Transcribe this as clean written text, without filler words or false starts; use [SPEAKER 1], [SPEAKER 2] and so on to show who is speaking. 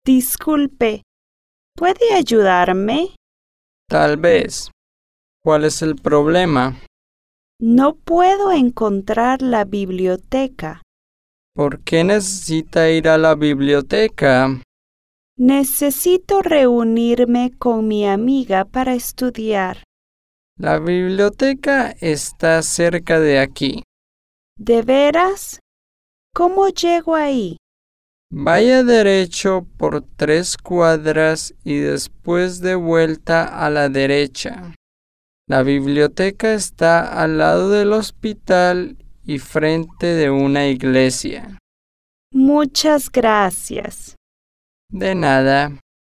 [SPEAKER 1] Disculpe, ¿puede ayudarme?
[SPEAKER 2] Tal vez. ¿Cuál es el problema?
[SPEAKER 1] No puedo encontrar la biblioteca.
[SPEAKER 2] ¿Por qué necesita ir a la biblioteca?
[SPEAKER 1] Necesito reunirme con mi amiga para estudiar.
[SPEAKER 2] La biblioteca está cerca de aquí.
[SPEAKER 1] ¿De veras? ¿Cómo llego ahí?
[SPEAKER 2] Vaya derecho por 3 cuadras y después de vuelta a la derecha. La biblioteca está al lado del hospital y frente de una iglesia.
[SPEAKER 1] Muchas gracias.
[SPEAKER 2] De nada.